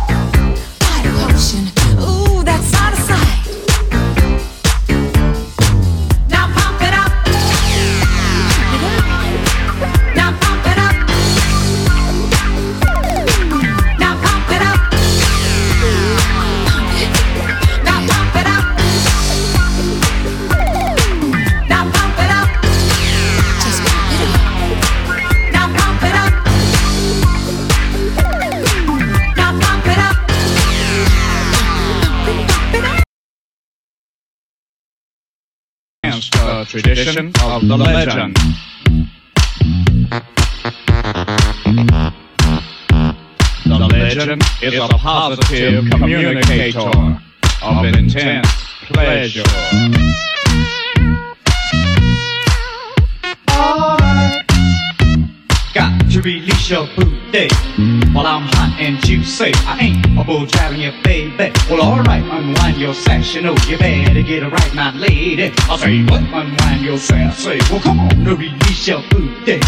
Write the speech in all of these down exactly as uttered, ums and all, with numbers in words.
The tradition of the legend. The legend is a positive communicator of intense pleasure. Alright. Got to release your booty while I'm hot and juicy. I ain't a bull driving you, baby. Well, alright, unwind your sash. You know you better get it right, my lady. I'll say, what? Unwind your sash. Say, well, come on, to release your booty.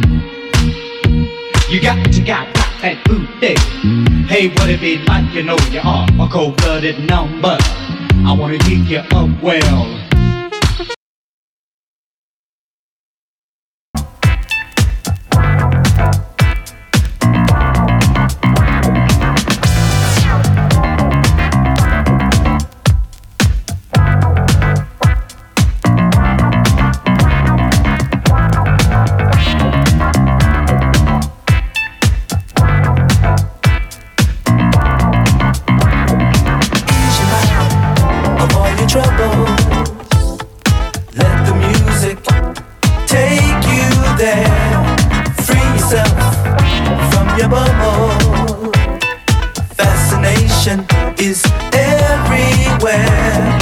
You got to got, got that booty. Hey, what it be like? You know you are a cold-blooded number. I wanna get you up well. Fascination is everywhere.